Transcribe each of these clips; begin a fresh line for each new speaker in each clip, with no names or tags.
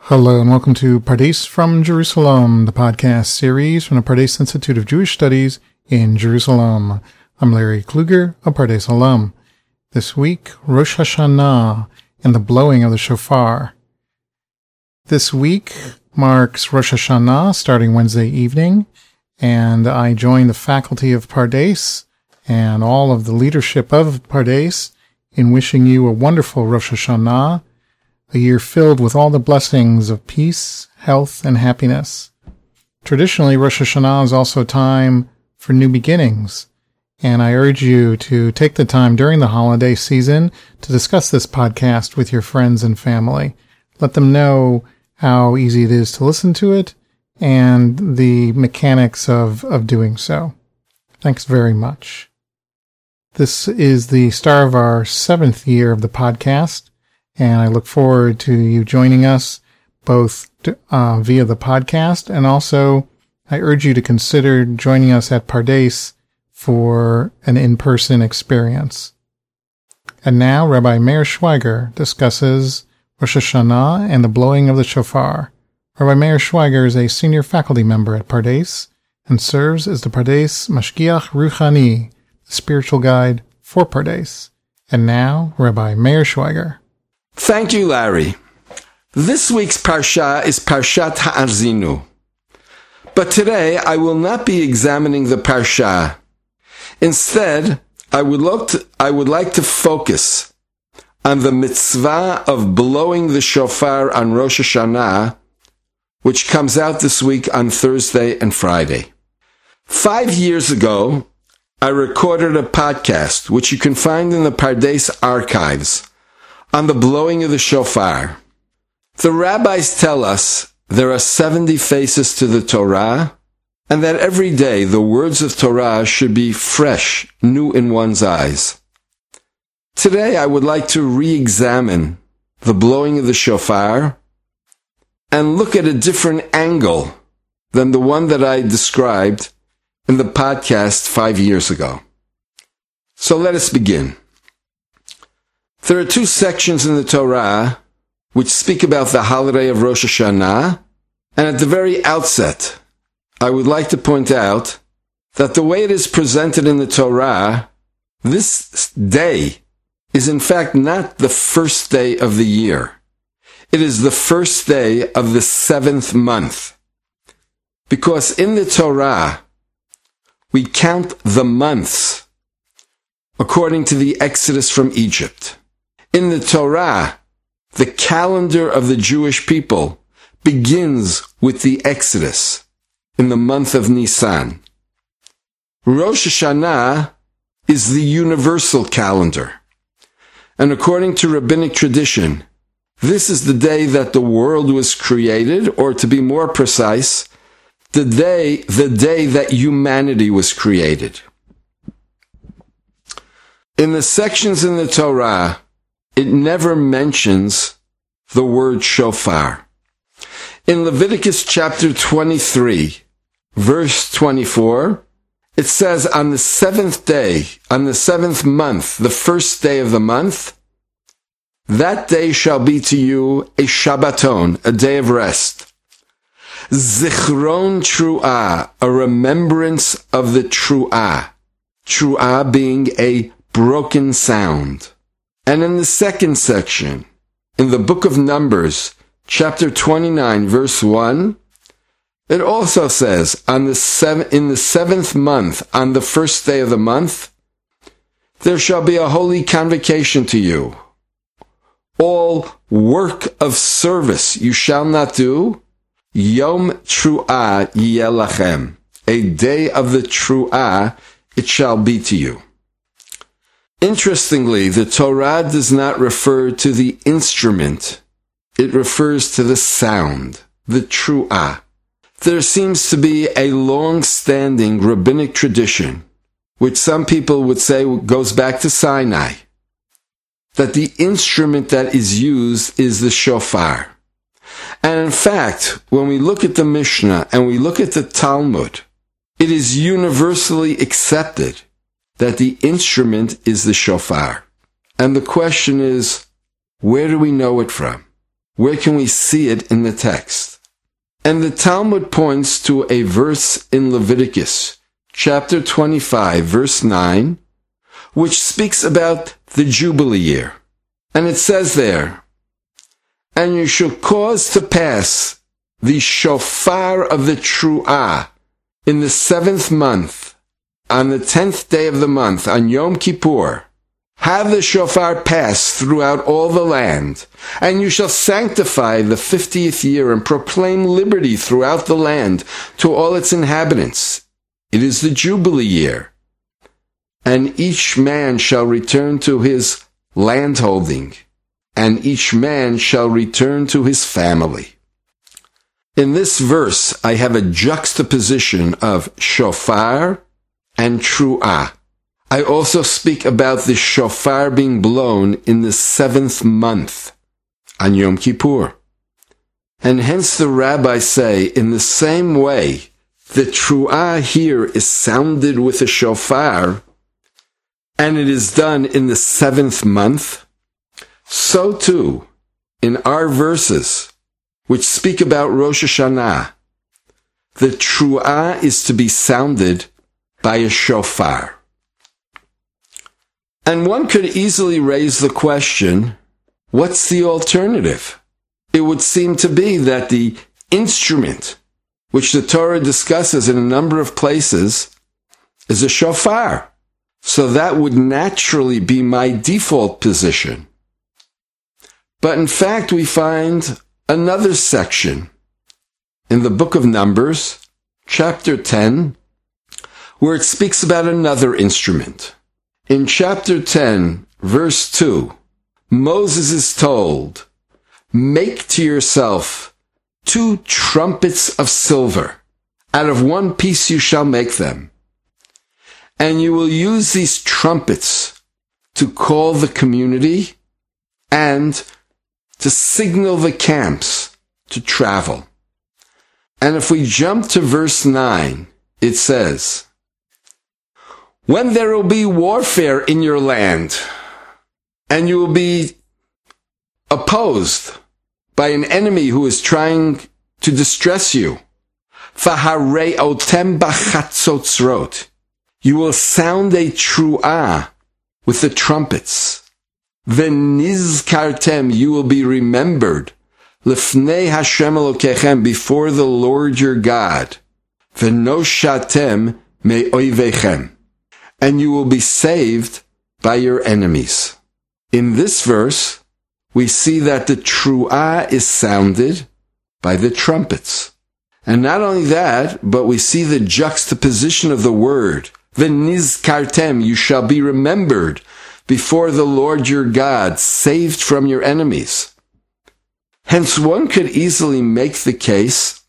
Hello and welcome to Pardes from Jerusalem, the podcast series from the Pardes Institute of Jewish Studies in Jerusalem. I'm Larry Kluger, a Pardes alum. This week, Rosh Hashanah and the blowing of the shofar. This week marks Rosh Hashanah starting Wednesday evening, and I join the faculty of Pardes and all of the leadership of Pardes in wishing you a wonderful Rosh Hashanah, a year filled with all the blessings of peace, health, and happiness. Traditionally, Rosh Hashanah is also a time for new beginnings, and I urge you to take the time during the holiday season to discuss this podcast with your friends and family. Let them know how easy it is to listen to it and the mechanics of doing so. Thanks very much. This is the start of our 7th year of the podcast, and I look forward to you joining us both via the podcast, and also I urge you to consider joining us at Pardes for an in-person experience. And now Rabbi Meir Schweiger discusses Rosh Hashanah and the blowing of the shofar. Rabbi Meir Schweiger is a senior faculty member at Pardes and serves as the Pardes Mashgiach Ruchani, the spiritual guide for Pardes. And now Rabbi Meir Schweiger.
Thank you, Larry. This week's Parsha is Parshat Ha'azinu. But today I will not be examining the Parsha. Instead, I would like to focus on the mitzvah of blowing the shofar on Rosh Hashanah, which comes out this week on Thursday and Friday. 5 years ago, I recorded a podcast, which you can find in the Pardes archives, on the blowing of the shofar. The rabbis tell us there are 70 faces to the Torah, and that every day the words of Torah should be fresh, new in one's eyes. Today I would like to re-examine the blowing of the shofar and look at a different angle than the one that I described in the podcast 5 years ago. So let us begin. There are 2 sections in the Torah which speak about the holiday of Rosh Hashanah, and at the very outset, I would like to point out that the way it is presented in the Torah, this day is in fact not the first day of the year. It is the first day of the 7th month. Because in the Torah, we count the months according to the Exodus from Egypt. In the Torah, the calendar of the Jewish people begins with the Exodus in the month of Nisan. Rosh Hashanah is the universal calendar. And according to rabbinic tradition, this is the day that the world was created, or to be more precise, the day that humanity was created. In the sections in the Torah, it never mentions the word shofar. In Leviticus chapter 23, verse 24, it says, on the 7th day, on the 7th month, the first day of the month, that day shall be to you a Shabbaton, a day of rest. Zichron Tru'ah, a remembrance of the Tru'ah. Tru'ah being a broken sound. And in the second section, in the book of Numbers, chapter 29, verse 1, it also says, in the 7th month, on the first day of the month, there shall be a holy convocation to you. All work of service you shall not do. Yom Tru'ah yeh lachem. A day of the Tru'ah it shall be to you. Interestingly, the Torah does not refer to the instrument. It refers to the sound, the Tru'ah. There seems to be a long-standing rabbinic tradition, which some people would say goes back to Sinai, that the instrument that is used is the shofar. And in fact, when we look at the Mishnah and we look at the Talmud, it is universally accepted that the instrument is the shofar. And the question is, where do we know it from? Where can we see it in the text? And the Talmud points to a verse in Leviticus, chapter 25, verse 9, which speaks about the Jubilee year. And it says there, "And you shall cause to pass the shofar of the Tru'ah in the 7th month, on the 10th day of the month, on Yom Kippur. Have the shofar pass throughout all the land, and you shall sanctify the 50th year and proclaim liberty throughout the land to all its inhabitants. It is the Jubilee year. And each man shall return to his landholding, and each man shall return to his family." In this verse, I have a juxtaposition of shofar and tru'ah. I also speak about the shofar being blown in the 7th month, on Yom Kippur. And hence the rabbis say, in the same way, the tru'ah here is sounded with a shofar, and it is done in the 7th month, so too, in our verses, which speak about Rosh Hashanah, the tru'ah is to be sounded by a shofar. And one could easily raise the question, what's the alternative? It would seem to be that the instrument, which the Torah discusses in a number of places, is a shofar. So that would naturally be my default position. But in fact, we find another section in the book of Numbers, chapter 10, where it speaks about another instrument. In chapter 10, verse 2, Moses is told, "Make to yourself 2 trumpets of silver. Out of one piece you shall make them. And you will use these trumpets to call the community and to signal the camps to travel." And if we jump to verse 9, it says, "When there will be warfare in your land, and you will be opposed by an enemy who is trying to distress you, Fahareotem b'chatzotzrot, you will sound a tru'ah with the trumpets. V'nizkartem, you will be remembered, Lefnei Hashem Elokechem, before the Lord your God, V'noshatem me'oivechem, and you will be saved by your enemies." In this verse, we see that the tru'ah is sounded by the trumpets. And not only that, but we see the juxtaposition of the word, V'nizkartem, you shall be remembered before the Lord your God, saved from your enemies. Hence, one could easily make the case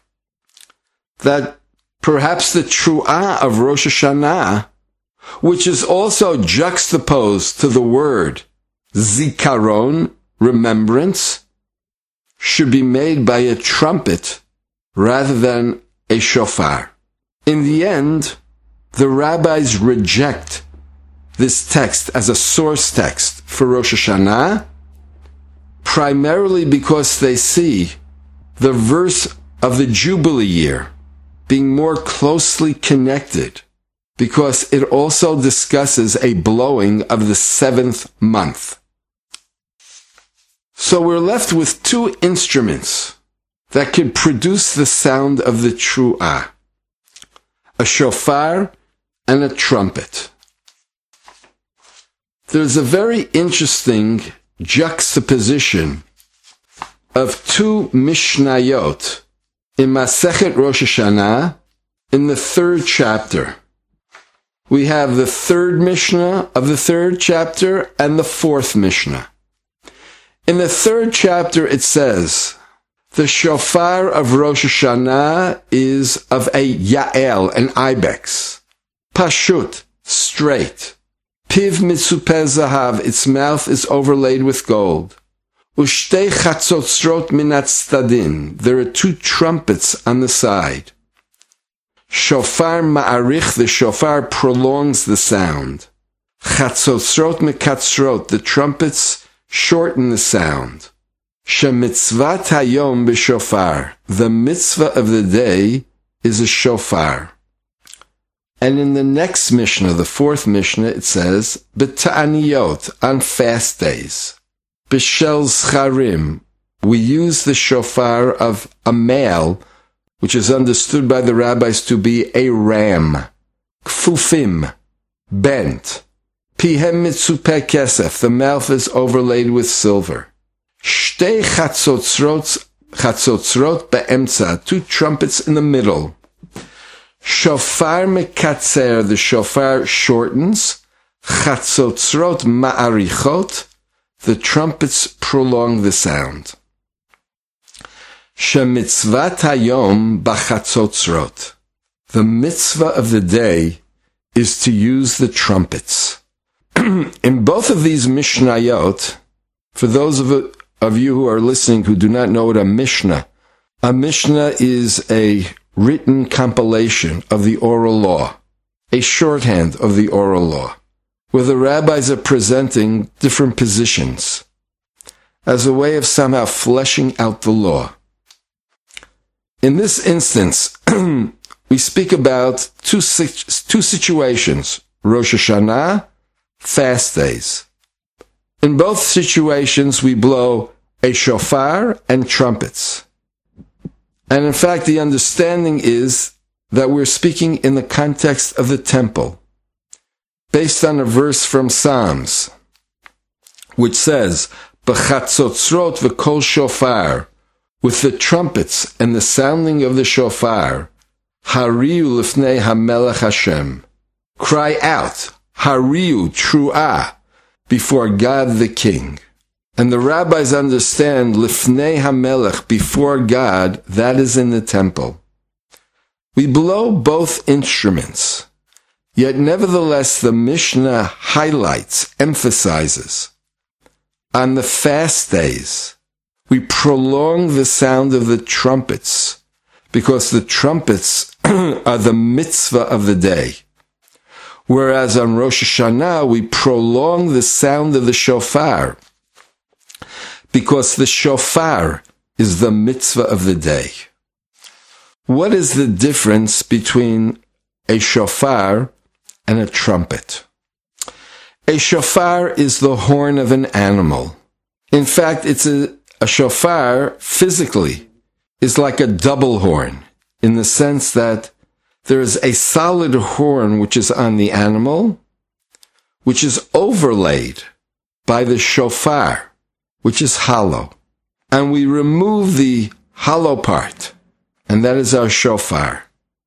that perhaps the tru'ah of Rosh Hashanah, which is also juxtaposed to the word zikaron, remembrance, should be made by a trumpet rather than a shofar. In the end, the rabbis reject this text as a source text for Rosh Hashanah, primarily because they see the verse of the Jubilee year being more closely connected, because it also discusses a blowing of the 7th month. So we're left with 2 instruments that could produce the sound of the tru'ah, a shofar and a trumpet. There's a very interesting juxtaposition of 2 Mishnayot in Masechet Rosh Hashanah in the 3rd chapter. We have the 3rd Mishnah of the 3rd chapter and the 4th Mishnah. In the 3rd chapter it says, the shofar of Rosh Hashanah is of a Yael, an ibex. Pashut, straight. Piv mitzupeh zahav, its mouth is overlaid with gold. Ushtei chatzotzrot minat stadin, there are 2 trumpets on the side. Shofar ma'arich, the shofar prolongs the sound. Chatzotzrot mekatzrot, the trumpets shorten the sound. Shemitzvat hayom b'shofar. The mitzvah of the day is a shofar. And in the next Mishnah, the fourth Mishnah, it says, B'ta'aniyot, on fast days. B'shel zcharim, we use the shofar of a male, which is understood by the rabbis to be a ram. Kfufim, bent. Pihem mitzupeh kesef, the mouth is overlaid with silver. Shtei chatzotzrot be'emtza, two trumpets in the middle. Shofar mekatzer, the shofar shortens. Chatzotzrot ma'arichot, the trumpets prolong the sound. Shemitzvat hayom b'chatzotzrot. The mitzvah of the day is to use the trumpets. In both of these Mishnayot, for those of you who are listening who do not know what a Mishnah is a written compilation of the oral law, a shorthand of the oral law, where the rabbis are presenting different positions as a way of somehow fleshing out the law. In this instance, we speak about two situations, Rosh Hashanah, fast days. In both situations, we blow a shofar and trumpets. And in fact, the understanding is that we're speaking in the context of the temple, based on a verse from Psalms, which says, B'chatzotzrot v'kol shofar, with the trumpets and the sounding of the shofar, Hariu lifnei hamelech Hashem, cry out, Hariu tru'ah, before God the King. And the rabbis understand lifnei hamelech, before God, that is in the temple. We blow both instruments, yet nevertheless the Mishnah highlights, emphasizes, on the fast days, we prolong the sound of the trumpets, because the trumpets are the mitzvah of the day. Whereas on Rosh Hashanah, we prolong the sound of the shofar, because the shofar is the mitzvah of the day. What is the difference between a shofar and a trumpet? A shofar is the horn of an animal. In fact, a shofar physically is like a double horn, in the sense that there is a solid horn which is on the animal, which is overlaid by the shofar, which is hollow. And we remove the hollow part, and that is our shofar.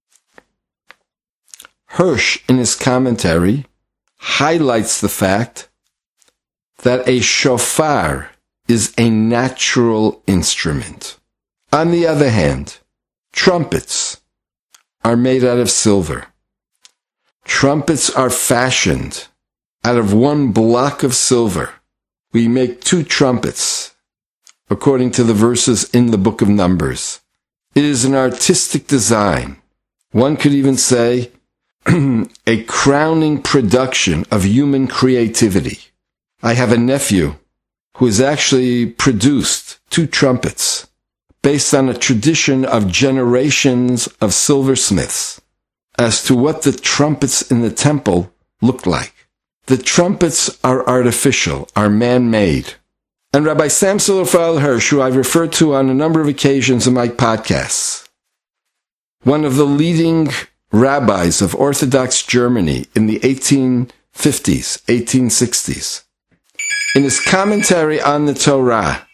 Hirsch, in his commentary, highlights the fact that a shofar is a natural instrument. On the other hand, trumpets are made out of silver. Trumpets are fashioned out of one block of silver. We make two trumpets, according to the verses in the book of Numbers. It is an artistic design. One could even say a crowning production of human creativity. I have a nephew who has actually produced two trumpets based on a tradition of generations of silversmiths as to what the trumpets in the temple looked like. The trumpets are artificial, are man-made. And Rabbi Samson Raphael Hirsch, who I've referred to on a number of occasions in my podcasts, one of the leading rabbis of Orthodox Germany in the 1850s, 1860s, in his commentary on the Torah,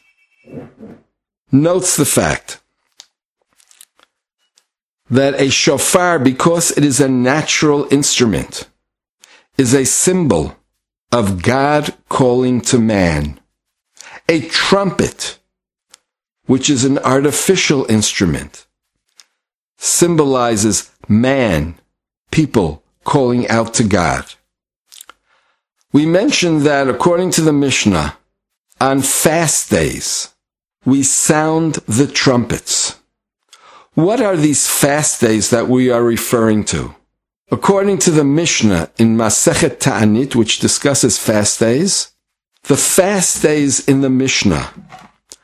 notes the fact that a shofar, because it is a natural instrument, is a symbol of God calling to man. A trumpet, which is an artificial instrument, symbolizes man, people calling out to God. We mentioned that according to the Mishnah, on fast days, we sound the trumpets. What are these fast days that we are referring to? According to the Mishnah in Masechet Ta'anit, which discusses fast days, the fast days in the Mishnah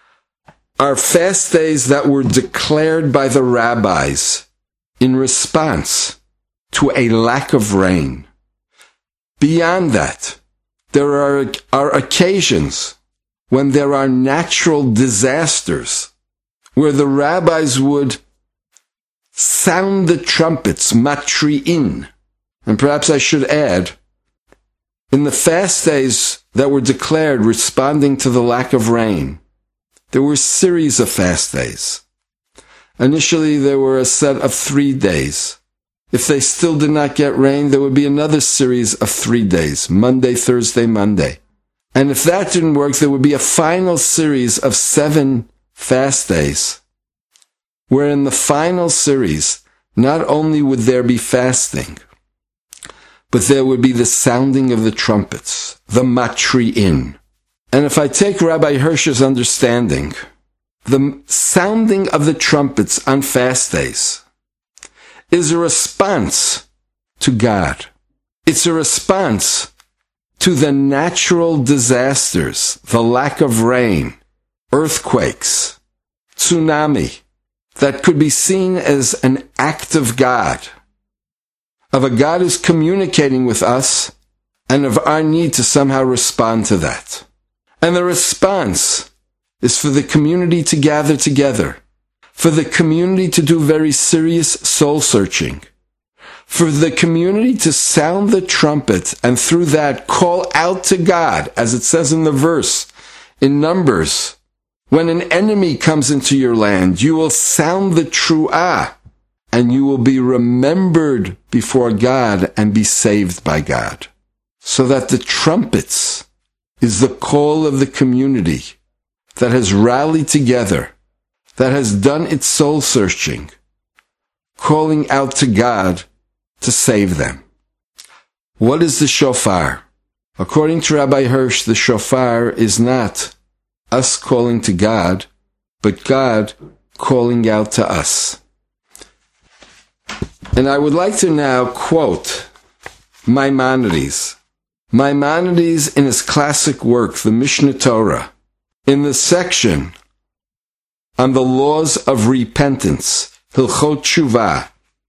are fast days that were declared by the rabbis in response to a lack of rain. Beyond that, there are occasions when there are natural disasters where the rabbis would sound the trumpets, matri'in. And perhaps I should add, in the fast days that were declared responding to the lack of rain, there were a series of fast days. Initially, there were a set of 3 days. If they still did not get rain, there would be another series of 3 days, Monday, Thursday, Monday. And if that didn't work, there would be a final series of 7 fast days, where in the final series, not only would there be fasting, but there would be the sounding of the trumpets, the matri'in. And if I take Rabbi Hirsch's understanding, the sounding of the trumpets on fast days is a response to God. It's a response to the natural disasters, the lack of rain, earthquakes, tsunami, that could be seen as an act of God, of a God who's communicating with us, and of our need to somehow respond to that. And the response is for the community to gather together, for the community to do very serious soul searching, for the community to sound the trumpet and through that call out to God, as it says in the verse in Numbers, when an enemy comes into your land, you will sound the tru'ah, and you will be remembered before God and be saved by God. So that the trumpets is the call of the community that has rallied together, that has done its soul searching, calling out to God to save them. What is the shofar? According to Rabbi Hirsch, the shofar is not us calling to God, but God calling out to us. And I would like to now quote Maimonides. Maimonides, in his classic work, the Mishnah Torah, in the section on the laws of repentance, Hilchot Tshuva,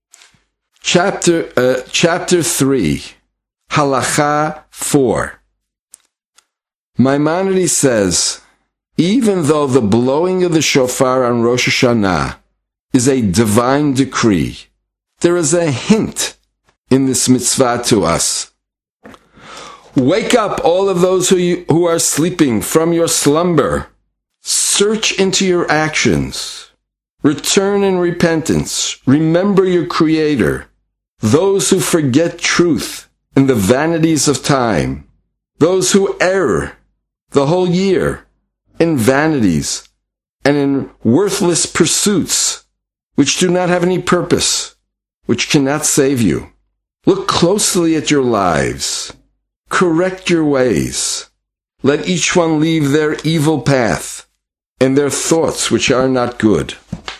chapter 3, Halacha 4. Maimonides says, even though the blowing of the shofar on Rosh Hashanah is a divine decree, there is a hint in this mitzvah to us. Wake up, all of those who are sleeping from your slumber. Search into your actions. Return in repentance. Remember your Creator. Those who forget truth in the vanities of time. Those who err the whole year in vanities and in worthless pursuits which do not have any purpose, which cannot save you. Look closely at your lives. Correct your ways. Let each one leave their evil path and their thoughts which are not good.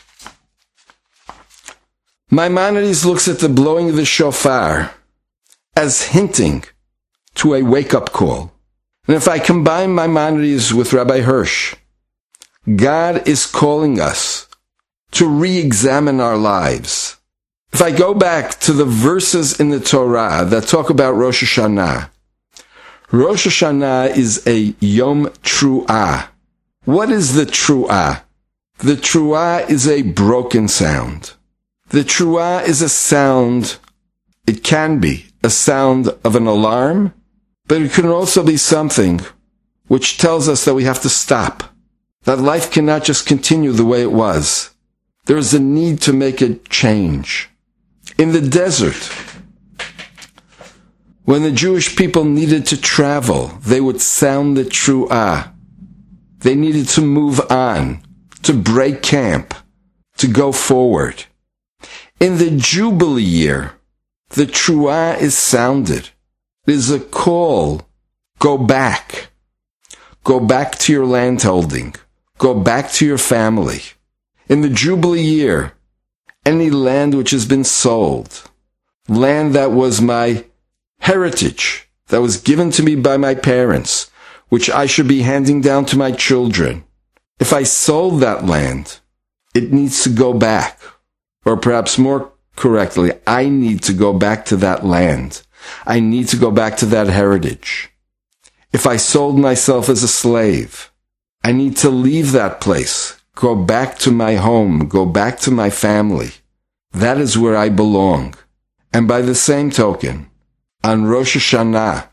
Maimonides looks at the blowing of the shofar as hinting to a wake-up call. And if I combine Maimonides with Rabbi Hirsch, God is calling us to re-examine our lives. If I go back to the verses in the Torah that talk about Rosh Hashanah, Rosh Hashanah is a Yom Tru'ah. What is the Tru'ah? The Tru'ah is a broken sound. The Tru'ah is a sound, it can be a sound of an alarm, but it can also be something which tells us that we have to stop, that life cannot just continue the way it was. There is a need to make a change. In the desert, when the Jewish people needed to travel, they would sound the Tru'ah. They needed to move on, to break camp, to go forward. In the Jubilee year, the Tru'ah is sounded. It is a call. Go back. Go back to your landholding. Go back to your family. In the Jubilee year, any land which has been sold, land that was my heritage, that was given to me by my parents, which I should be handing down to my children, If I sold that land, it needs to go back. Or perhaps more correctly, I need to go back to that land. I need to go back to that heritage. If I sold myself as a slave, I need to leave that place, go back to my home, go back to my family. That is where I belong. And by the same token, on Rosh Hashanah,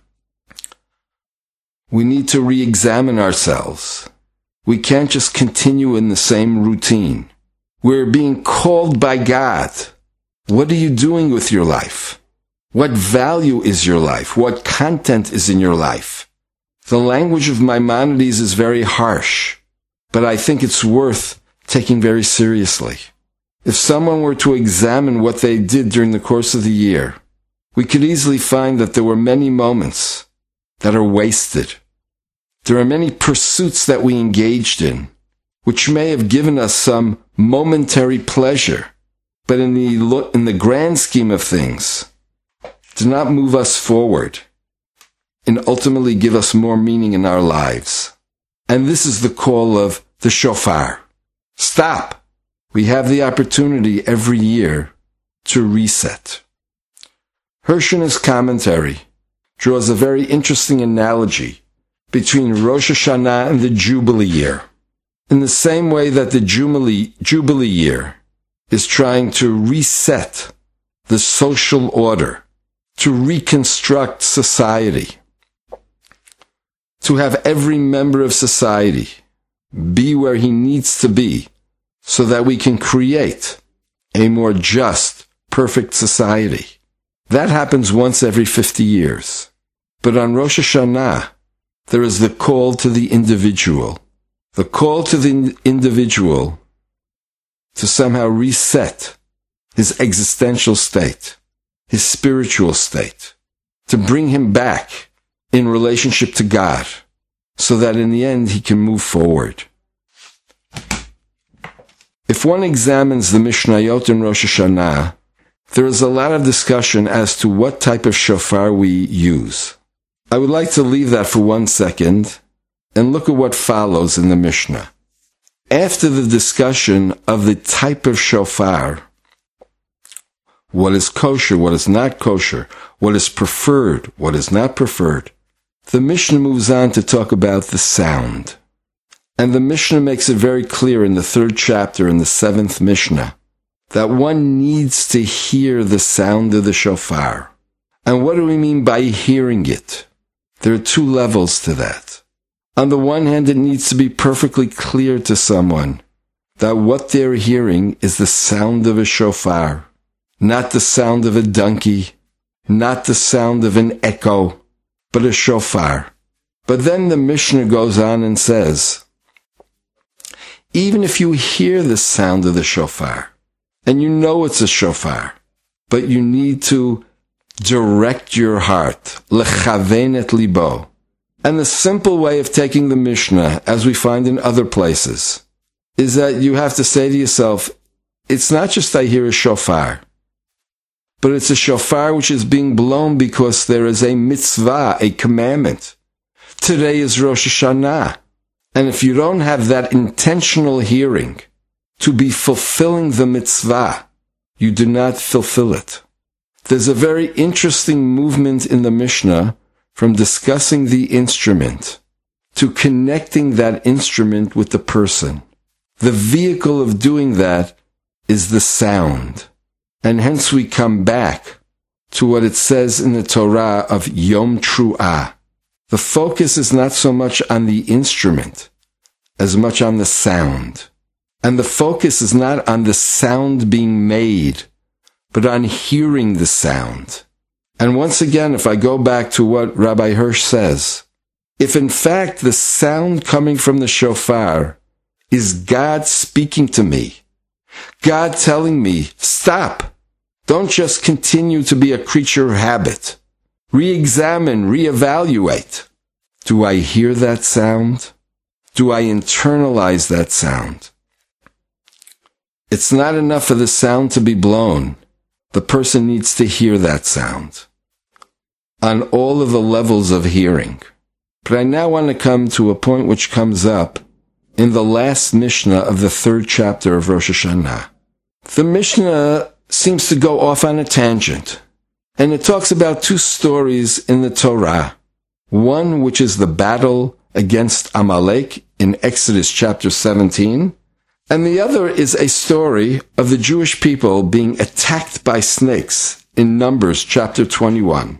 we need to re-examine ourselves. We can't just continue in the same routine. We're being called by God. What are you doing with your life? What value is your life? What content is in your life? The language of Maimonides is very harsh, but I think it's worth taking very seriously. If someone were to examine what they did during the course of the year, we could easily find that there were many moments that are wasted. There are many pursuits that we engaged in, which may have given us some momentary pleasure, but in the grand scheme of things, do not move us forward and ultimately give us more meaning in our lives. And this is the call of the shofar. Stop! We have the opportunity every year to reset. Hirsch in his commentary draws a very interesting analogy between Rosh Hashanah and the Jubilee year. In the same way that the Jubilee year is trying to reset the social order, to reconstruct society, to have every member of society be where he needs to be so that we can create a more just, perfect society. That happens once every 50 years. But on Rosh Hashanah, there is the call to the individual. The call to the individual to somehow reset his existential state, his spiritual state, to bring him back in relationship to God, so that in the end he can move forward. If one examines the Mishnayot in Rosh Hashanah, there is a lot of discussion as to what type of shofar we use. I would like to leave that for 1 second and look at what follows in the Mishnah. After the discussion of the type of shofar, what is kosher, what is not kosher, what is preferred, what is not preferred, the Mishnah moves on to talk about the sound. And the Mishnah makes it very clear in the 3rd chapter in the 7th Mishnah that one needs to hear the sound of the shofar. And what do we mean by hearing it? There are 2 levels to that. On the one hand, it needs to be perfectly clear to someone that what they're hearing is the sound of a shofar, not the sound of a donkey, not the sound of an echo, but a shofar. But then the Mishnah goes on and says, even if you hear the sound of the shofar, and you know it's a shofar, but you need to direct your heart, lechaven et libo. And the simple way of taking the Mishnah, as we find in other places, is that you have to say to yourself, it's not just I hear a shofar, but it's a shofar which is being blown because there is a mitzvah, a commandment. Today is Rosh Hashanah. And if you don't have that intentional hearing to be fulfilling the mitzvah, you do not fulfill it. There's a very interesting movement in the Mishnah from discussing the instrument to connecting that instrument with the person. The vehicle of doing that is the sound. And hence we come back to what it says in the Torah of Yom Tru'ah. The focus is not so much on the instrument as much on the sound. And the focus is not on the sound being made, but on hearing the sound. And once again, if I go back to what Rabbi Hirsch says, if in fact the sound coming from the shofar is God speaking to me, God telling me, stop, don't just continue to be a creature of habit. Re-examine, re-evaluate. Do I hear that sound? Do I internalize that sound? It's not enough for the sound to be blown. The person needs to hear that sound on all of the levels of hearing. But I now want to come to a point which comes up in the last Mishnah of the 3rd chapter of Rosh Hashanah. The Mishnah seems to go off on a tangent, and it talks about 2 stories in the Torah. One, which is the battle against Amalek in Exodus chapter 17, and the other is a story of the Jewish people being attacked by snakes in Numbers chapter 21.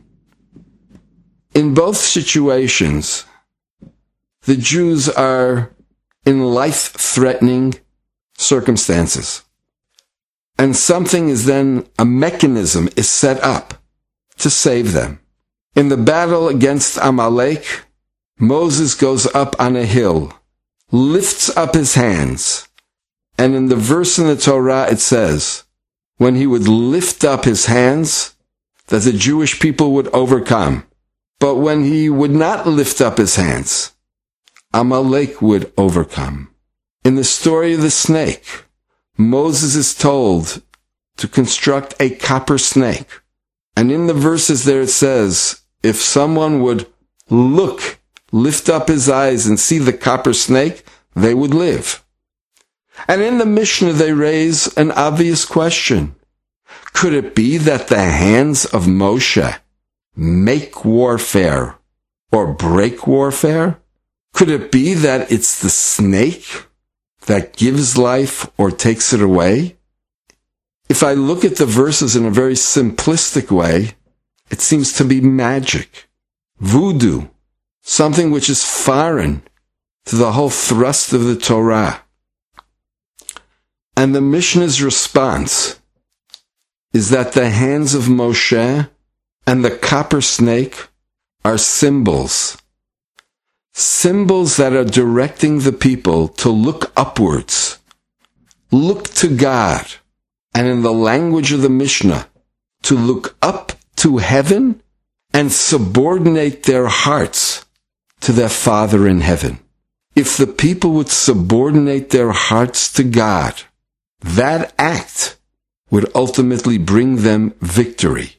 In both situations, the Jews are in life-threatening circumstances. And something is then, a mechanism is set up to save them. In the battle against Amalek, Moses goes up on a hill, lifts up his hands, and in the verse in the Torah it says, when he would lift up his hands, that the Jewish people would overcome. But when he would not lift up his hands, Amalek would overcome. In the story of the snake, Moses is told to construct a copper snake. And in the verses there it says, if someone would lift up his eyes and see the copper snake, they would live. And in the Mishnah they raise an obvious question. Could it be that the hands of Moshe make warfare or break warfare? Could it be that it's the snake that gives life or takes it away? If I look at the verses in a very simplistic way, it seems to be magic, voodoo, something which is foreign to the whole thrust of the Torah. And the Mishnah's response is that the hands of Moshe and the copper snake are symbols. Symbols that are directing the people to look upwards, look to God, and in the language of the Mishnah, to look up to heaven and subordinate their hearts to their Father in heaven. If the people would subordinate their hearts to God, that act would ultimately bring them victory.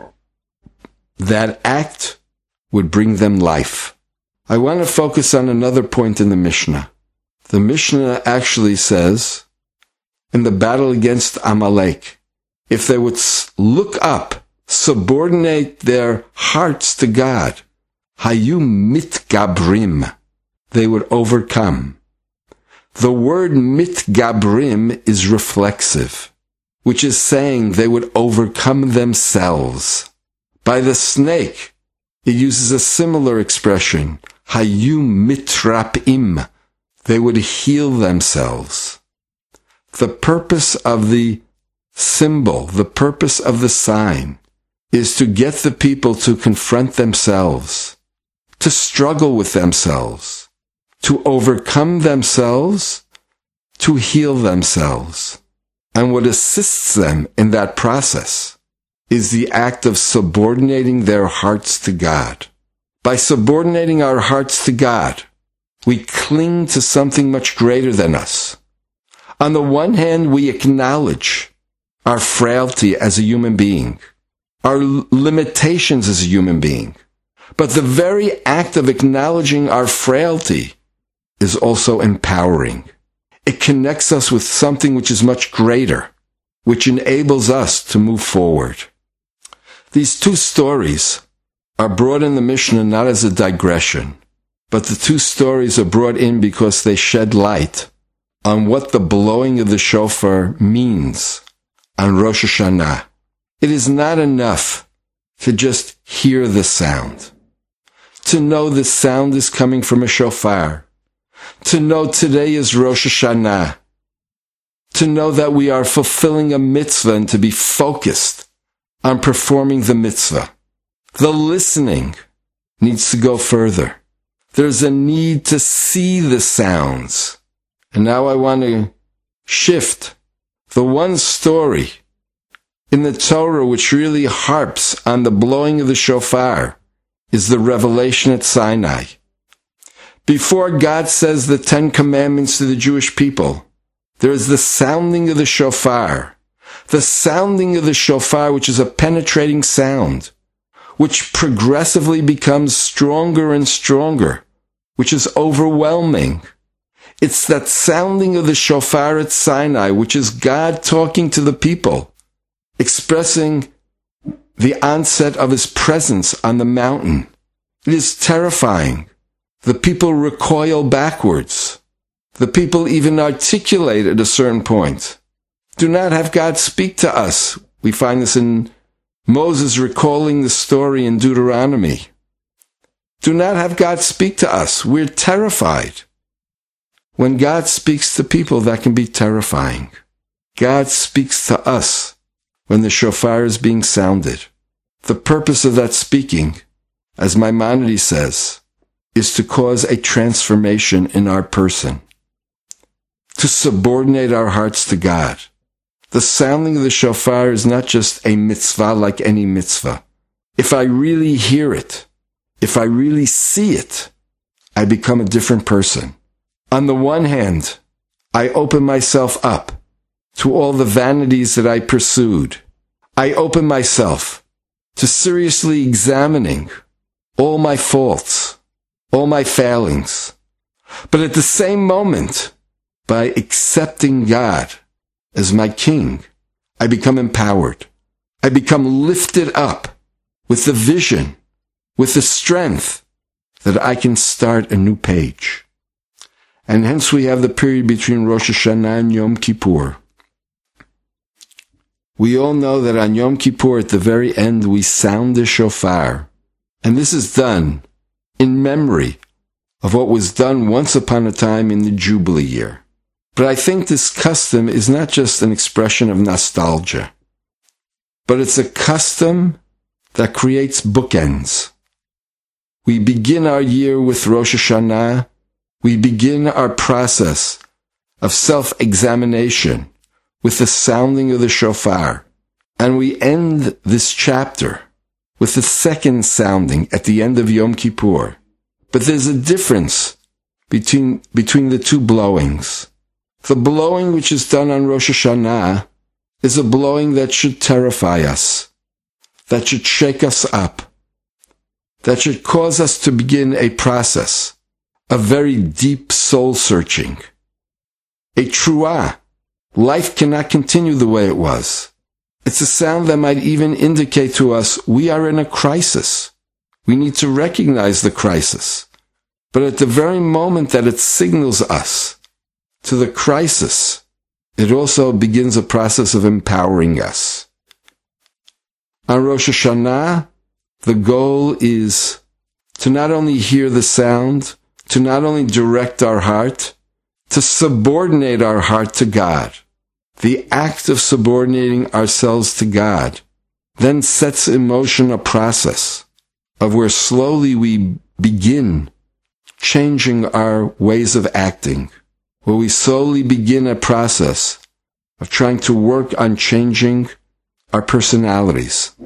That act would bring them life. I want to focus on another point in the Mishnah. The Mishnah actually says, in the battle against Amalek, if they would look up, subordinate their hearts to God, hayu mitgabrim, they would overcome. The word mitgabrim is reflexive, which is saying they would overcome themselves. By the snake, it uses a similar expression, hayu mitrapim, they would heal themselves. The purpose of the symbol, the purpose of the sign, is to get the people to confront themselves, to struggle with themselves, to overcome themselves, to heal themselves. And what assists them in that process is the act of subordinating their hearts to God. By subordinating our hearts to God, we cling to something much greater than us. On the one hand, we acknowledge our frailty as a human being, our limitations as a human being. But the very act of acknowledging our frailty is also empowering. It connects us with something which is much greater, which enables us to move forward. These 2 stories are brought in the Mishnah not as a digression, but the 2 stories are brought in because they shed light on what the blowing of the shofar means on Rosh Hashanah. It is not enough to just hear the sound, to know the sound is coming from a shofar, to know today is Rosh Hashanah, to know that we are fulfilling a mitzvah and to be focused on performing the mitzvah. The listening needs to go further. There's a need to see the sounds. And now I want to shift. The one story in the Torah which really harps on the blowing of the shofar is the revelation at Sinai. Before God says the 10 commandments to the Jewish people, there is the sounding of the shofar. The sounding of the shofar, which is a penetrating sound, which progressively becomes stronger and stronger, which is overwhelming. It's that sounding of the shofar at Sinai, which is God talking to the people, expressing the onset of his presence on the mountain. It is terrifying. The people recoil backwards. The people even articulate at a certain point. Do not have God speak to us. We find this in Moses recalling the story in Deuteronomy. Do not have God speak to us. We're terrified. When God speaks to people, that can be terrifying. God speaks to us when the shofar is being sounded. The purpose of that speaking, as Maimonides says, is to cause a transformation in our person, to subordinate our hearts to God. The sounding of the shofar is not just a mitzvah like any mitzvah. If I really hear it, if I really see it, I become a different person. On the one hand, I open myself up to all the vanities that I pursued. I open myself to seriously examining all my faults, all my failings. But at the same moment, by accepting God as my King, I become empowered. I become lifted up with the vision, with the strength that I can start a new page. And hence we have the period between Rosh Hashanah and Yom Kippur. We all know that on Yom Kippur, at the very end, we sound the shofar. And this is done in memory of what was done once upon a time in the Jubilee year. But I think this custom is not just an expression of nostalgia, but it's a custom that creates bookends. We begin our year with Rosh Hashanah. We begin our process of self-examination with the sounding of the shofar. And we end this chapter with the second sounding at the end of Yom Kippur. But there's a difference between the two blowings. The blowing which is done on Rosh Hashanah is a blowing that should terrify us, that should shake us up, that should cause us to begin a process of very deep soul searching. A truah. Life cannot continue the way it was. It's a sound that might even indicate to us we are in a crisis. We need to recognize the crisis. But at the very moment that it signals us to the crisis, it also begins a process of empowering us. On Rosh Hashanah, the goal is to not only hear the sound, to not only direct our heart, to subordinate our heart to God. The act of subordinating ourselves to God then sets in motion a process of where slowly we begin changing our ways of acting, where we slowly begin a process of trying to work on changing our personalities.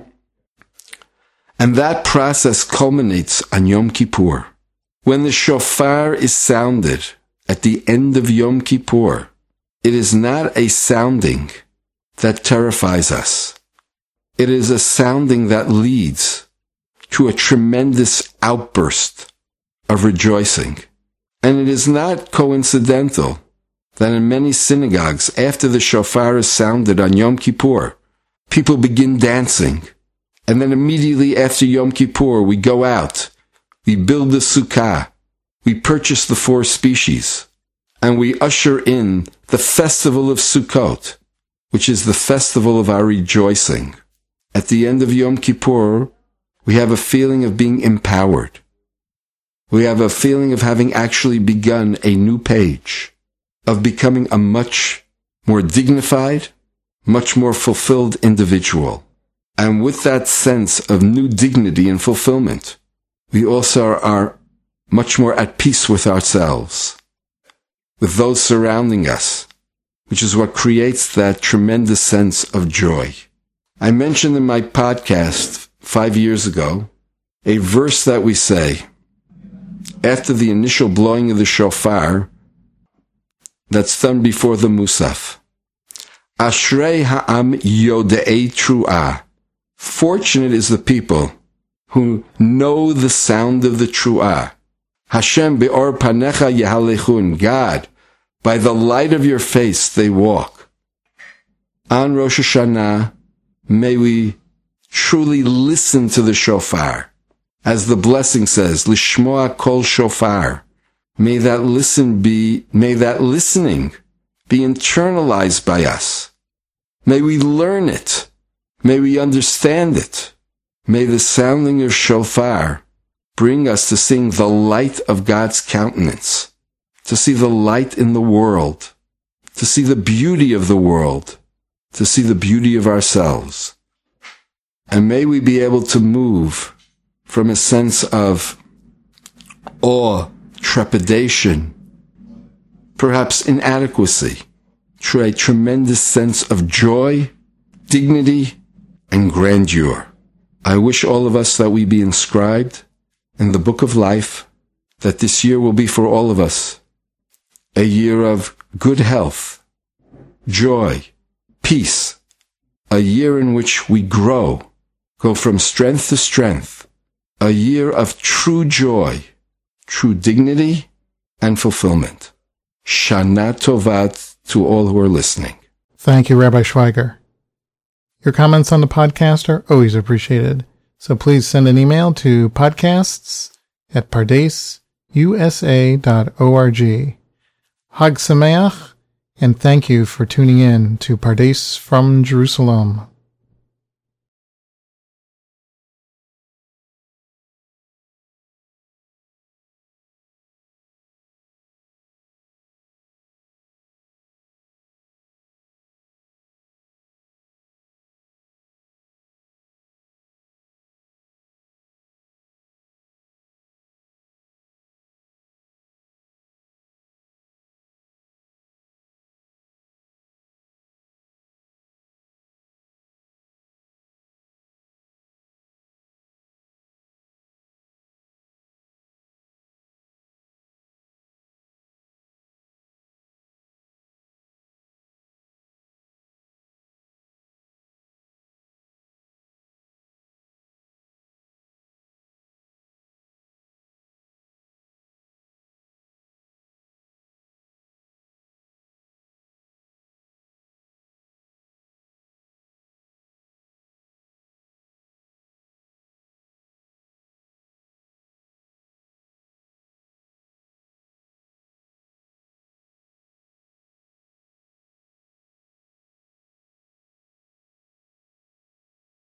And that process culminates on Yom Kippur. When the shofar is sounded at the end of Yom Kippur, it is not a sounding that terrifies us. It is a sounding that leads to a tremendous outburst of rejoicing. And it is not coincidental that in many synagogues, after the shofar is sounded on Yom Kippur, people begin dancing. And then immediately after Yom Kippur, we go out. We build the sukkah, we purchase the 4 species, and we usher in the festival of Sukkot, which is the festival of our rejoicing. At the end of Yom Kippur, we have a feeling of being empowered. We have a feeling of having actually begun a new page, of becoming a much more dignified, much more fulfilled individual. And with that sense of new dignity and fulfillment, we also are much more at peace with ourselves, with those surrounding us, which is what creates that tremendous sense of joy. I mentioned in my podcast 5 years ago a verse that we say after the initial blowing of the shofar that's done before the Musaf. Ashrei ha'am yodei tru'ah. Fortunate is the people who know the sound of the tru'ah. Hashem be'or panecha yehalechun. God, By the light of your face they walk. On Rosh Hashanah, may we truly listen to the shofar. As the blessing says, Lishmoa kol shofar. May that listening be internalized by us. May we learn it. May we understand it. May the sounding of shofar bring us to sing the light of God's countenance, to see the light in the world, to see the beauty of the world, to see the beauty of ourselves. And may we be able to move from a sense of awe, trepidation, perhaps inadequacy, to a tremendous sense of joy, dignity, and grandeur. I wish all of us that we be inscribed in the book of life, that this year will be for all of us a year of good health, joy, peace, a year in which we go from strength to strength, a year of true joy, true dignity, and fulfillment. Shana Tova to all who are listening.
Thank you, Rabbi Schweiger. Your comments on the podcast are always appreciated, so please send an email to podcasts@pardesusa.org. Hag Sameach, and thank you for tuning in to Pardes from Jerusalem.